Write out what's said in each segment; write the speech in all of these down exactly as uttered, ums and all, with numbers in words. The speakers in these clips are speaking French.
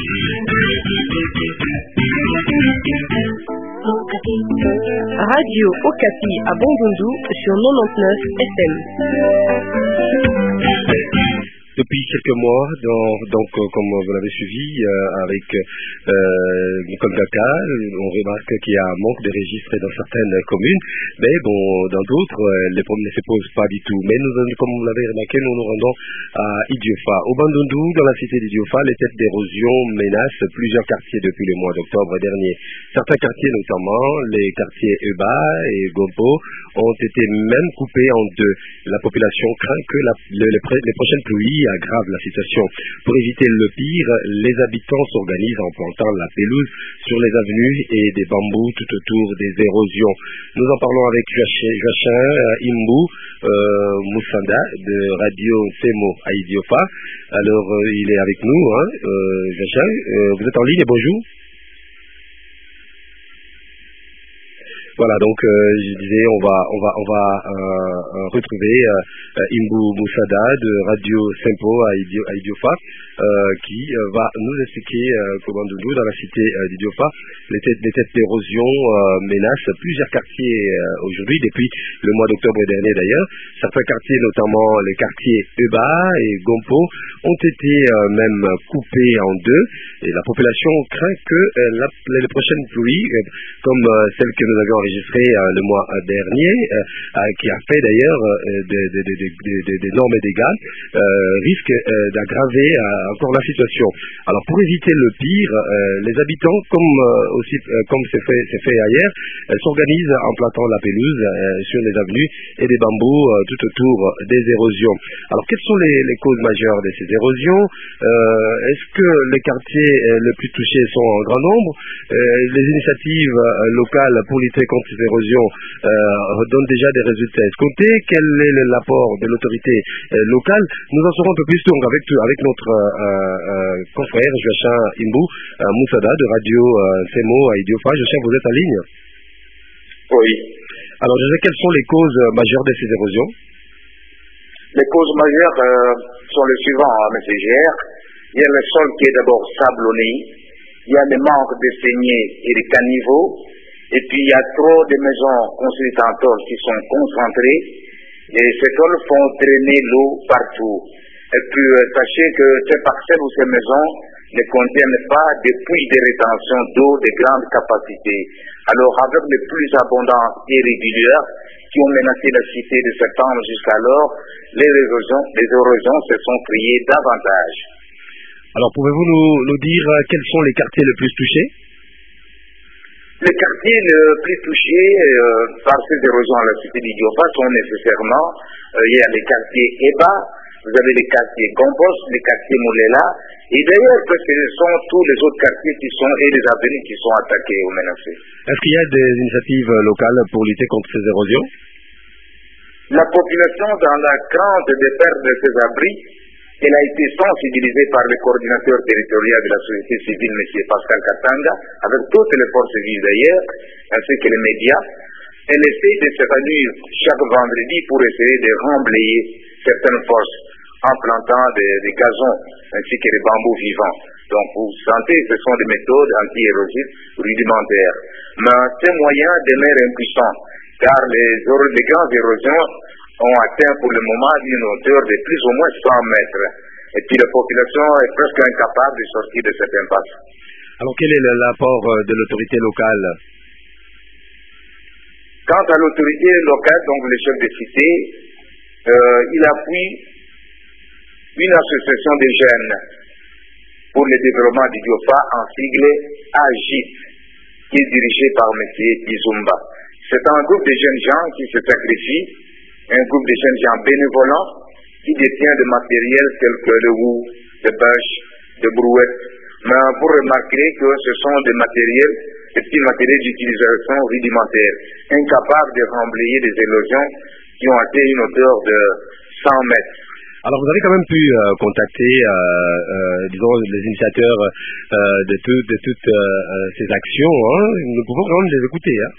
Radio Okapi à Bandundu sur quatre-vingt-dix-neuf F M. Depuis quelques mois, dans, donc euh, comme vous l'avez suivi euh, avec euh, comme Kaka, on remarque qu'il y a un manque de registres dans certaines communes, mais bon, dans d'autres, euh, les problèmes ne se posent pas du tout. Mais nous, comme vous l'avez remarqué, nous nous rendons à Idiofa. Au Bandundu, dans la cité d'Idiofa, les têtes d'érosion menacent plusieurs quartiers depuis le mois d'octobre dernier. Certains quartiers, notamment les quartiers Eba et Gompo, ont été même coupés en deux. La population craint que la, le, les, les prochaines pluies aggrave la situation. Pour éviter le pire, les habitants s'organisent en plantant la pelouse sur les avenues et des bambous tout autour des érosions. Nous en parlons avec Joachim Imbu euh, Moussanda de Radio Semo à Idiofa. Alors, euh, il est avec nous, hein, euh, Joachim. Euh, vous êtes en ligne, bonjour. Voilà, donc euh, je disais, on va on va on va euh, retrouver euh, Imbu Moussada de Radio Sempo à, Idio, à Idiofa, euh, qui euh, va nous expliquer euh, comment Bandundu, dans la cité euh, d'Idiofa, les têtes, les têtes d'érosion euh, menacent plusieurs quartiers euh, aujourd'hui, depuis le mois d'octobre dernier d'ailleurs. Certains quartiers, notamment les quartiers Eba et Gompo, ont été euh, même coupés en deux, et la population craint que euh, la, les prochaines pluies, euh, comme euh, celles que nous avions enregistré euh, le mois dernier, euh, euh, qui a fait d'ailleurs euh, d'énormes dégâts, euh, risque euh, d'aggraver euh, encore la situation. Alors pour éviter le pire, euh, les habitants, comme euh, aussi euh, comme c'est fait, c'est fait ailleurs, euh, s'organisent en plantant la pelouse euh, sur les avenues et des bambous euh, tout autour des érosions. Alors quelles sont les, les causes majeures de ces érosions? euh, Est-ce que les quartiers euh, les plus touchés sont en grand nombre? euh, Les initiatives euh, locales pour lutter contre ces érosions euh, donnent déjà des résultats escomptés. Quel est l'apport de l'autorité euh, locale? Nous en saurons un peu plus donc avec, avec notre euh, euh, confrère Joachim Imbu euh, Moussada de Radio euh, Semo à Idiofa. Joachim, vous êtes en ligne? Oui. Alors, je sais quelles sont les causes majeures de ces érosions? Les causes majeures euh, sont les suivants, hein, M. Gère. Il y a le sol qui est d'abord sablonné, il y a le manque de saignées et de caniveaux, et puis il y a trop de maisons construites en tôle qui sont concentrées, et ces tôles font drainer l'eau partout. Et puis euh, sachez que ces parcelles ou ces maisons ne contiennent pas de puits de rétention d'eau de grande capacité. Alors avec les pluies abondantes et régulières qui ont menacé la cité de septembre jusqu'alors, les érosions, les érosions se sont créées davantage. Alors pouvez-vous nous, nous dire euh, quels sont les quartiers les plus touchés? Les quartiers les plus touchés euh, par ces érosions à la cité d'Idiofa sont nécessairement, euh, il y a les quartiers Eba, vous avez les quartiers Gompos, les quartiers Moulela, et d'ailleurs que ce sont tous les autres quartiers qui sont, et les avenues qui sont attaqués ou menacés. Est-ce qu'il y a des initiatives locales pour lutter contre ces érosions? La population, dans la crainte de perdre ses abris, elle a été sensibilisée par le coordinateur territorial de la société civile, M. Pascal Katanga, avec toutes les forces vives d'ailleurs, ainsi que les médias. Elle essaie de se réunir chaque vendredi pour essayer de remblayer certaines forces en plantant des, des gazons ainsi que des bambous vivants. Donc vous sentez, ce sont des méthodes anti-érosives rudimentaires. Mais ces moyens demeurent impuissants, car les, les grandes érosions ont atteint pour le moment une hauteur de plus ou moins cent mètres. Et puis la population est presque incapable de sortir de cette impasse. Alors quel est l'apport de l'autorité locale? Quant à l'autorité locale, donc le chef de cité, euh, il appuie une association de jeunes pour le développement du Diofa en sigle A G I T, qui est dirigé par M. Bizumba. C'est un groupe de jeunes gens qui se sacrifient, un groupe de jeunes gens bénévolents qui détient des matériels tels que le hou, de bâches, de brouettes. Mais vous remarquerez que ce sont des matériels, des petits matériels d'utilisation rudimentaires, incapables de remblayer des érosions qui ont atteint une hauteur de cent mètres. Alors vous avez quand même pu euh, contacter, euh, euh, disons, les initiateurs euh, de, tout, de toutes euh, ces actions. Hein. Nous pouvons quand même les écouter. Hein.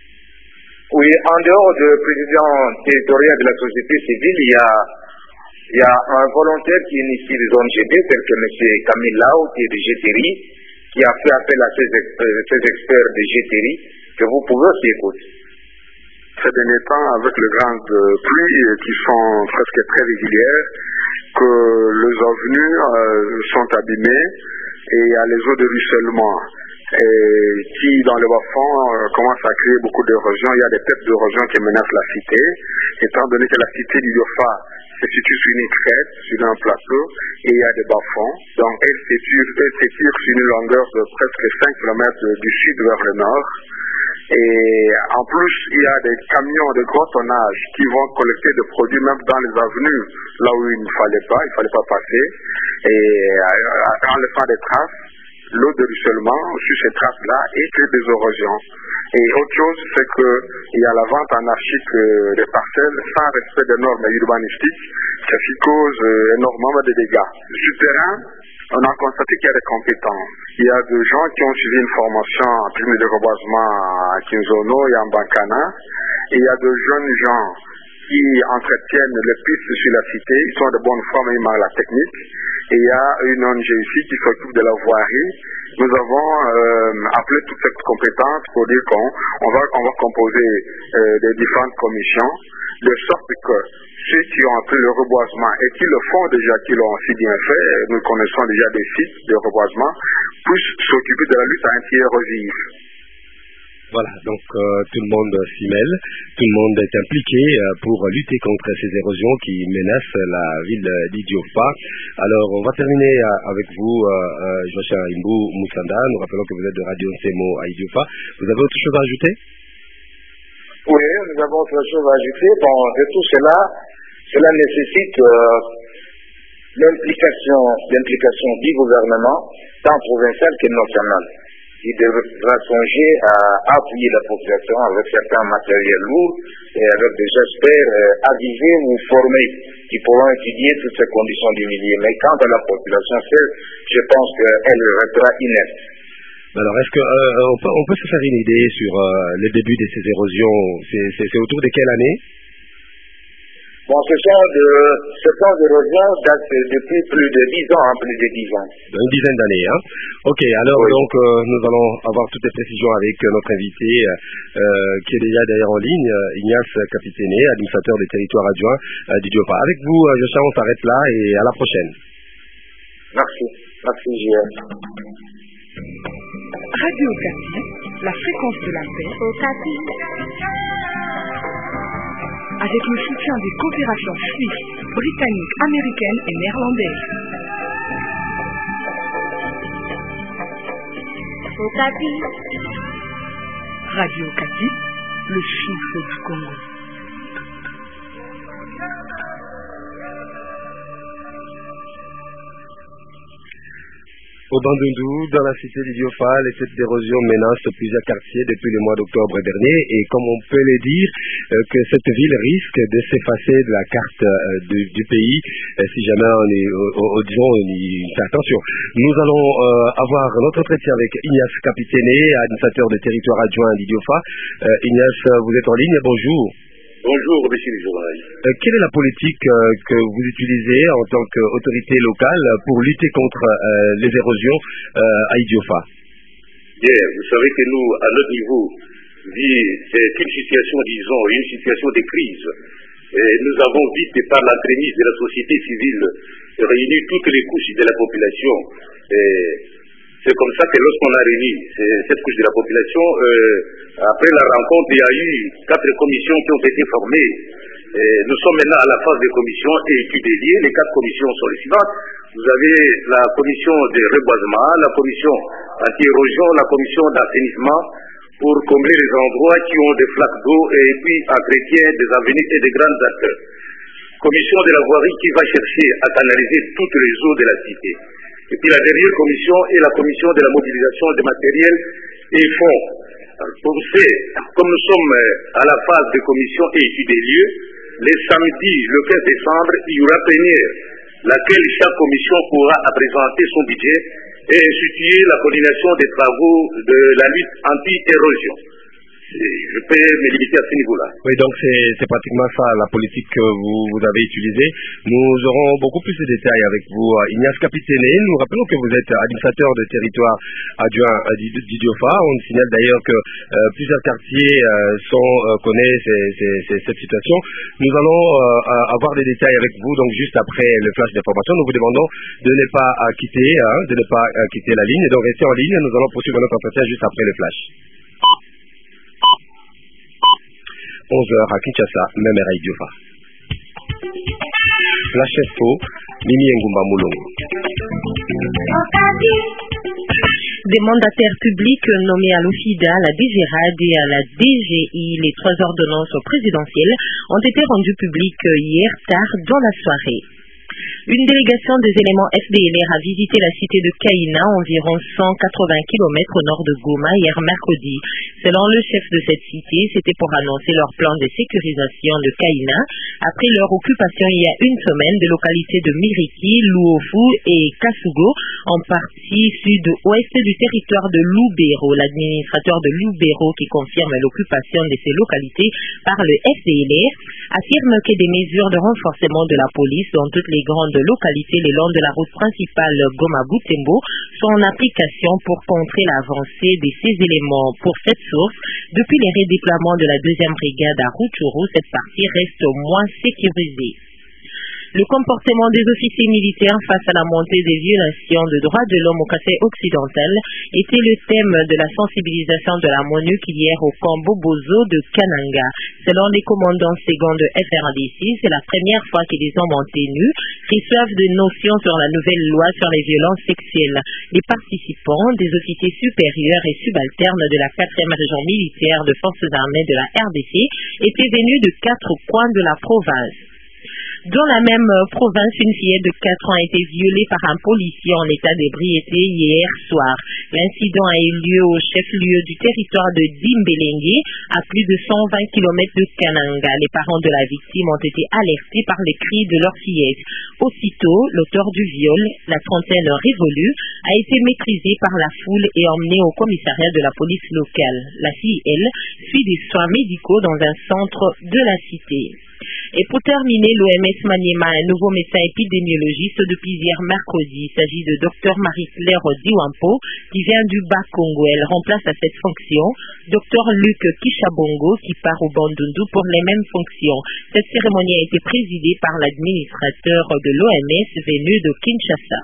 Oui, en dehors du président territorial de la société civile, il y a, Il y a un volontaire qui initie les O N G B, tel que M. Camille Lao, qui est de Géteri, qui a fait appel à ces, ces experts de Géteri, que vous pouvez aussi écouter. Ces derniers temps, avec les grandes pluies qui sont presque très régulières, que les avenues euh, sont abîmées et il y a les eaux de ruissellement et qui, dans le bas-fond, euh, commencent à créer beaucoup d'érosion. Il y a des têtes d'érosion qui menacent la cité, étant donné que la cité d'Idiofa se situe sur une crête, sur un plateau, et il y a des bas-fonds. Donc, elle s'étire sur une longueur de presque cinq kilomètres du sud vers le nord. Et en plus, il y a des camions de gros tonnage qui vont collecter des produits même dans les avenues, là où il ne fallait pas, il ne fallait pas passer. Et en laissant des traces, l'eau de ruissellement sur ces traces-là et crée des érosions. Et autre chose, c'est qu'il y a la vente anarchique des parcelles sans respect des normes urbanistiques, ce qui cause énormément de dégâts. Sur le terrain, on a constaté qu'il y a des compétences. Il y a des gens qui ont suivi une formation en technique de reboisement à Kinzono et en Bankana. Et il y a de jeunes gens qui entretiennent les pistes sur la cité. Ils sont de bonne foi, mais ils manquent la technique. Et il y a une O N G ici qui s'occupe de la voirie. Nous avons euh, appelé toutes ces compétences pour dire qu'on on va, on va composer euh, des différentes commissions, de sorte que ceux qui ont appris le reboisement et qui le font déjà, qui l'ont si bien fait, nous connaissons déjà des sites de reboisement, puissent s'occuper de la lutte anti-érosive. Voilà, donc euh, tout le monde s'y mêle, tout le monde est impliqué euh, pour lutter contre ces érosions qui menacent la ville d'Idiofa. Alors, on va terminer euh, avec vous, euh, euh, Joachim Imbou Moussanda. Nous rappelons que vous êtes de Radio Nsemo à Idiofa. Vous avez autre chose à ajouter? Oui, nous avons autre chose à ajouter. Bon, de tout cela, cela nécessite euh, l'implication, l'implication du gouvernement, tant provincial que national. Il devra songer à appuyer la population avec certains matériels lourds et avec des experts euh, avisés ou formés qui pourront étudier toutes ces conditions du milieu. Mais quant à la population seule, je pense qu'elle restera inerte. Alors, est-ce qu'on euh, peut, on peut se faire une idée sur euh, le début de ces érosions? C'est autour de quelle année? Bon, ce genre de, ce plan d'érosion date depuis plus de dix ans, hein, plus de dix ans. Une dizaine d'années, hein. Ok, alors oui. donc euh, nous allons avoir toutes les précisions avec euh, notre invité euh, qui est déjà d'ailleurs en ligne, euh, Ignace Capitaine, administrateur des territoires adjoints euh, d'Idiofa. Avec vous, euh, Joachim, on s'arrête là et à la prochaine. Merci. Merci, J F. Radio Okapi, la fréquence de la paix. Okapi. Avec le soutien des coopérations suisses, britanniques, américaines et néerlandaises. Okapi. Radio Okapi, le souffle du Congo. Au Bandundu, dans la cité d'Idiofa, les têtes d'érosion menacent plusieurs quartiers depuis le mois d'octobre dernier et comme on peut le dire, euh, que cette ville risque de s'effacer de la carte euh, du, du pays euh, si jamais on est, euh, euh, disons, on y fait attention. Nous allons euh, avoir notre entretien avec Ignace Capitaine, administrateur des territoires adjoints d'Idiofa. Euh, Ignace, vous êtes en ligne, bonjour. Bonjour, monsieur le journaliste. Euh, quelle est la politique euh, que vous utilisez en tant qu'autorité locale pour lutter contre euh, les érosions euh, à Idiofa? Bien, vous savez que nous, à notre niveau, c'est une situation, disons, une situation de crise. Et nous avons vite, par l'entremise de la société civile, réuni toutes les couches de la population. Et c'est comme ça que lorsqu'on a réuni cette couche de la population, euh, après la rencontre, il y a eu quatre commissions qui ont été formées. Et nous sommes maintenant à la phase des commissions et études dédiées. Les quatre commissions sont les suivantes. Vous avez la commission de reboisement, la commission anti-érosion, la commission d'assainissement pour combler les endroits qui ont des flaques d'eau et puis entretien des avenues et des grandes artères. Commission de la voirie qui va chercher à canaliser toutes les eaux de la cité. Et puis la dernière commission est la commission de la mobilisation des matériels et fonds. Pour ce, comme nous sommes à la phase de commission et études des lieux, les samedis, le quinze décembre, il y aura plénière, laquelle chaque commission pourra présenter son budget et instituer la coordination des travaux de la lutte anti-érosion. je peux me limiter à ce niveau-là. Oui, donc c'est pratiquement ça la politique que vous, vous avez utilisée. Nous aurons beaucoup plus de détails avec vous. Ignace Capitaine, nous rappelons que vous êtes administrateur de territoire adjoint d'Idiofa. On signale d'ailleurs que euh, plusieurs quartiers euh, sont, euh, connaissent ces, ces, ces, cette situation. Nous allons euh, avoir des détails avec vous, donc juste après le flash d'information. Nous vous demandons de ne pas euh, quitter, hein, de ne pas euh, quitter la ligne, donc restez en ligne. Nous allons poursuivre notre entretien juste après le flash. onze heures à Kinshasa, même à Idiofa. Flash Info, Mimi Ngumba Moulong. Des mandataires publics nommés à l'OFIDA, à la D G R A D et à la D G I, les trois ordonnances présidentielles, ont été rendues publiques hier tard dans la soirée. Une délégation des éléments F D L R a visité la cité de Kaina, environ cent quatre-vingts kilomètres au nord de Goma, hier mercredi. Selon le chef de cette cité, c'était pour annoncer leur plan de sécurisation de Kaina après leur occupation il y a une semaine des localités de Miriki, Luofu et Kasugo, en partie sud-ouest du territoire de Lubero. L'administrateur de Lubero, qui confirme l'occupation de ces localités par le F D L R, affirme que des mesures de renforcement de la police dans toutes les grandes localités le long de la route principale Goma-Butembo sont en application pour contrer l'avancée de ces éléments. Pour cette source, depuis les redéploiements de la deuxième brigade à Rutshuru, cette partie reste moins sécurisée. Le comportement des officiers militaires face à la montée des violations de droits de l'homme au Kasaï occidental était le thème de la sensibilisation de la MONUC hier au camp Bobozo de Kananga. Selon les commandants seconds de F R D C, c'est la première fois que les hommes en tenue reçoivent des notions sur la nouvelle loi sur les violences sexuelles. Les participants, des officiers supérieurs et subalternes de la quatrième région militaire de forces armées de la R D C, étaient venus de quatre coins de la province. Dans la même province, une fillette de quatre ans a été violée par un policier en état d'ébriété hier soir. L'incident a eu lieu au chef-lieu du territoire de Dimbelengue, à plus de cent vingt kilomètres de Kananga. Les parents de la victime ont été alertés par les cris de leur fillette. Aussitôt, l'auteur du viol, la trentaine révolue, a été maîtrisé par la foule et emmené au commissariat de la police locale. La fille, elle, suit des soins médicaux dans un centre de la cité. Et pour terminer, l'O M S Maniema, un nouveau médecin épidémiologiste depuis hier mercredi. Il s'agit de Dr Marie-Claire Diwampo, qui vient du Bas-Congo. Elle remplace à cette fonction Dr Luc Kishabongo, qui part au Bandundu pour les mêmes fonctions. Cette cérémonie a été présidée par l'administrateur de l'O M S venu de Kinshasa.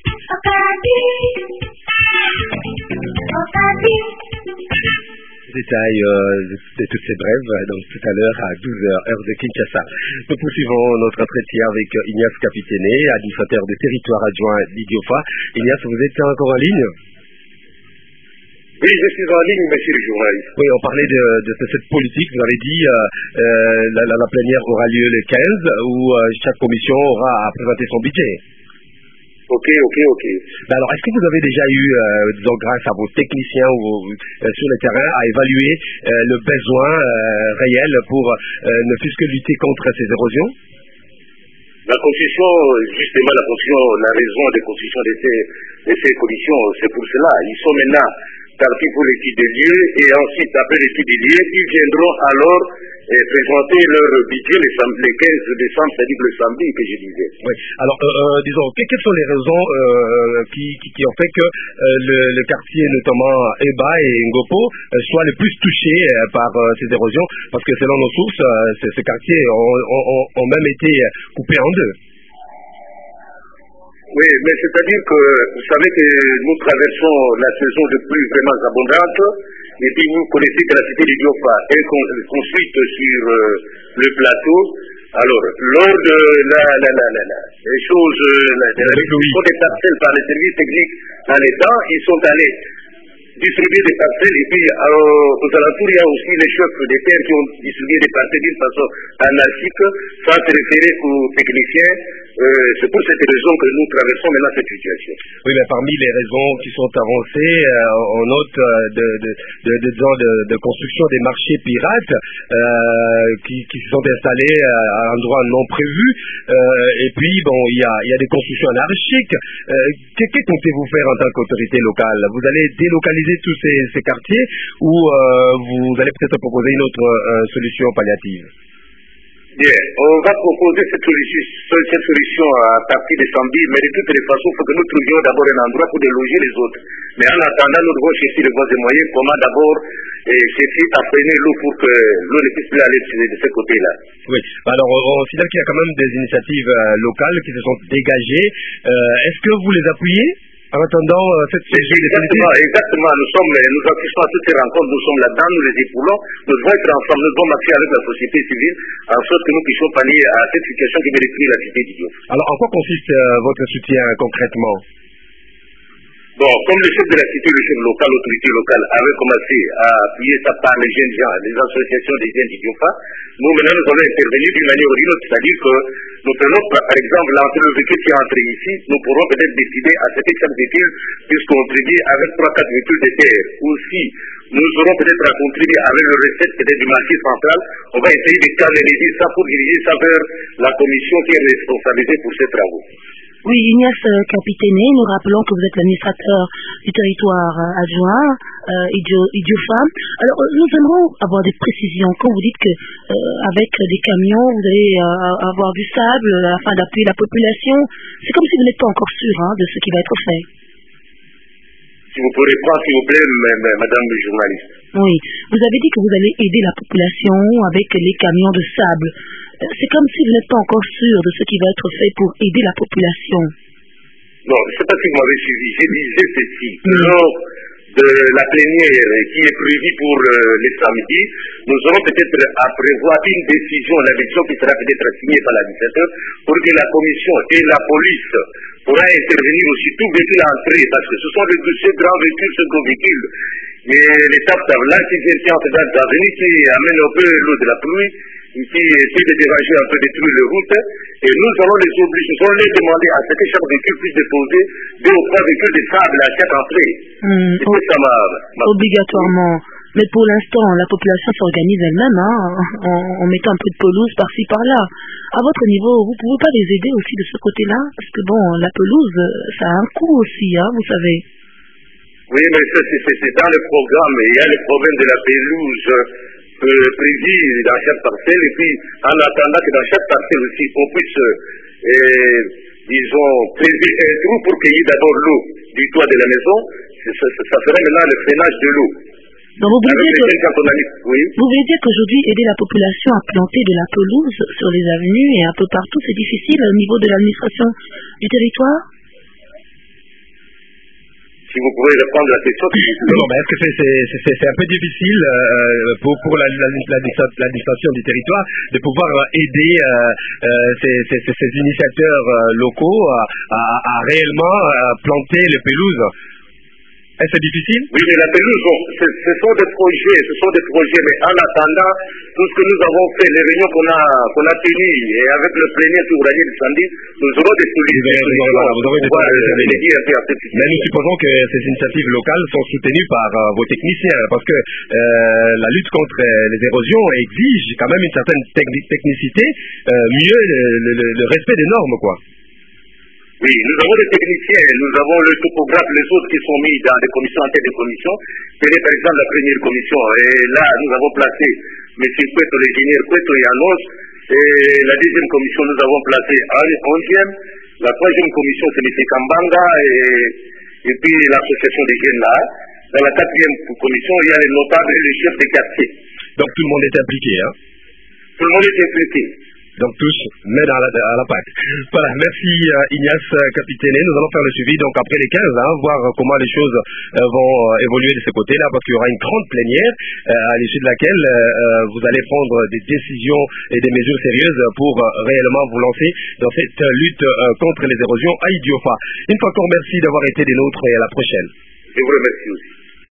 Détail euh, de toutes ces brèves, donc tout à l'heure à douze heures, heure de Kinshasa. Nous poursuivons notre entretien avec Ignace Capitaine, administrateur de territoire adjoint d'Idiofa. Ignace, vous êtes encore en ligne? Oui, je suis en ligne, monsieur le journaliste. Oui, on parlait de, de, de cette politique. Vous avez dit euh, euh, la, la, la plénière aura lieu le quinze, où euh, chaque commission aura à présenter son budget. Ok, ok, ok. Ben alors, est-ce que vous avez déjà eu, euh, disons, grâce à vos techniciens ou euh, sur le terrain, à évaluer euh, le besoin euh, réel pour euh, ne fût-ce que lutter contre ces érosions? La construction, justement, la construction, la raison de construction de ces, de ces commissions, c'est pour cela. Ils sont maintenant partis pour l'étude des lieux et ensuite, après l'étude des lieux, ils viendront alors et présenter leur budget le, le quinze décembre, c'est-à-dire le samedi que je disais. Oui. Alors, euh, euh, disons, quelles sont les raisons euh, qui, qui, qui ont fait que euh, le, le quartier, notamment Eba et Ngopo, euh, soit le plus touché euh, par euh, ces érosions? Parce que selon nos sources, euh, ces quartiers ont, ont, ont même été coupés en deux. Oui, mais c'est-à-dire que vous savez que nous traversons la saison de pluie vraiment abondante, et puis vous connaissez que la cité d'Idiofa est construite sur euh, le plateau. Alors, lors de la, la, la, la, la, les choses, la, de la distribution des parcelles par les services techniques dans les temps, ils sont allés distribuer des parcelles, et puis euh, aux alentours, il y a aussi les chefs des terres qui ont distribué des parcelles d'une façon anarchique, sans se référer aux techniciens. Euh, c'est pour cette raison que nous traversons maintenant cette situation. Oui, mais parmi les raisons qui sont avancées, euh, on note euh, de, de, de, de, de, de construction des marchés pirates euh, qui, qui se sont installés à un endroit non prévu, euh, et puis bon, il y a, il y a des constructions anarchiques. Euh, que, que comptez-vous faire en tant qu'autorité locale? Vous allez délocaliser stabiliser tous ces, ces quartiers ou euh, vous allez peut-être proposer une autre euh, solution palliative? Bien, on va proposer cette solution, cette solution à partir de Sambi, mais de toutes les façons, il faut que nous trouvions d'abord un endroit pour déloger les autres. Mais en attendant, nous devons chercher les voies et moyens, comment d'abord chercher à freiner l'eau pour que l'eau ne puisse plus aller de ce côté-là. Oui, alors on, on considère qu'il y a quand même des initiatives euh, locales qui se sont dégagées. Euh, Est-ce que vous les appuyez en attendant euh, cette solution définitive? Exactement, exactement. Nous sommes, nous assistons à toutes ces rencontres, nous sommes là-dedans, nous les époulons, nous devons être ensemble, nous devons marcher avec la société civile, en sorte que nous puissions pallier à cette situation qui mérite la cité d'Idiofa. Alors, en quoi consiste euh, votre soutien concrètement? Bon, comme le chef de la cité, le chef local, l'autorité locale avait commencé à appuyer ça par les jeunes gens, les associations des jeunes d'Idiofa, nous maintenant nous allons intervenir d'une manière ou d'une autre, c'est-à-dire que nous prenons par exemple l'entrée de véhicule qui est entré ici, nous pourrons peut-être décider à ce que chaque véhicule puisse contribuer avec trois quatre véhicules de terre. Aussi, nous aurons peut-être à contribuer avec le recette peut-être du marché central, on va essayer de canaliser ça pour diriger ça vers la commission qui est responsabilisée pour ces travaux. Oui, Ignace Capitaine, nous rappelons que vous êtes l'administrateur du territoire adjoint, euh, Idiofa. Alors, nous aimerons avoir des précisions. Quand vous dites que euh, avec des camions, vous allez euh, avoir du sable euh, afin d'appuyer la population, c'est comme si vous n'êtes pas encore sûr hein, de ce qui va être fait. Si vous pourrez prendre, s'il vous plaît, madame le journaliste. Oui, vous avez dit que vous allez aider la population avec les camions de sable. C'est comme si vous n'êtes pas encore sûr de ce qui va être fait pour aider la population. Non, je ne sais pas si vous m'avez suivi. J'ai dit ceci. Mm. Lors de la plénière qui est prévue pour euh, les samedis, nous aurons peut-être à prévoir une décision, la décision qui sera peut-être signée par l'administrateur, pour que la commission et la police pourra intervenir aussi tout véhicule entré, parce que ce sont de ces grands véhicules, ce gros véhicule. Mais l'étape là qui vient en fait d'avenir, qui amène un peu l'eau de la pluie, qui essaie de déranger un peu, détruire les routes, et nous allons les obliger, nous allons les demander à ce que chaque véhicule puisse déposer deux ou trois véhicules de sable à chaque entrée. Mmh, c'est ça ma, ma... Obligatoirement. Mais pour l'instant, la population s'organise elle-même, hein, en, en mettant un peu de pelouse par-ci par-là. À votre niveau, vous ne pouvez pas les aider aussi de ce côté-là? Parce que bon, la pelouse, ça a un coût aussi, hein, vous savez. Oui, mais c'est dans le programme, il y a le problème de la pelouse euh, prévu dans chaque parcelle, et puis en attendant que dans chaque parcelle aussi, on puisse, euh, disons, prélever un trou pour cueillir d'abord l'eau du toit de la maison, ça, ça, ça ferait maintenant le freinage de l'eau. Donc vous voulez dire, que, oui. vous voulez dire qu'aujourd'hui, aider la population à planter de la pelouse sur les avenues et un peu partout, c'est difficile au niveau de l'administration du territoire? Si vous pouvez répondre à la question. Non, mais est-ce que c'est un peu difficile euh, pour, pour l'administration du territoire de pouvoir aider euh, euh, ces, ces, ces initiateurs euh, locaux à, à, à réellement euh, planter les pelouses? Est-ce que c'est difficile? Oui, mais la pelouse, bon, ce, ce sont des projets, ce sont des projets, mais en attendant, tout ce que nous avons fait, les réunions qu'on a, qu'on a tenues, et avec le premier tour d'année de samedi, nous aurons des solutions. Vous aurez des solutions. Mais nous supposons que ces initiatives locales sont soutenues par euh, vos techniciens, parce que euh, la lutte contre les érosions exige quand même une certaine technicité, euh, mieux le, le, le respect des normes, quoi. Oui, nous avons des techniciens, nous avons le topographe, les autres qui sont mis dans des commissions en tête de commission. C'est par exemple la première commission. Et là, nous avons placé M. Cueto, l'ingénieur Cueto Yanos. Et la deuxième commission, nous avons placé un onzième. La troisième commission, c'est M. Kambanga et, et puis l'association des jeunes là. Dans la quatrième commission, il y a les notables et les chefs des quartiers. Donc tout le monde est impliqué, hein? Tout le monde est impliqué. Donc tous, mais dans la, à la Pâque. Voilà, merci euh, Ignace Capitaine. Nous allons faire le suivi donc après les quinze, hein, voir comment les choses euh, vont euh, évoluer de ce côté-là, parce qu'il y aura une grande plénière euh, à l'issue de laquelle euh, vous allez prendre des décisions et des mesures sérieuses pour euh, réellement vous lancer dans cette lutte euh, contre les érosions à Idiofa. Une fois encore, merci d'avoir été des nôtres et à la prochaine. Je vous remercie aussi.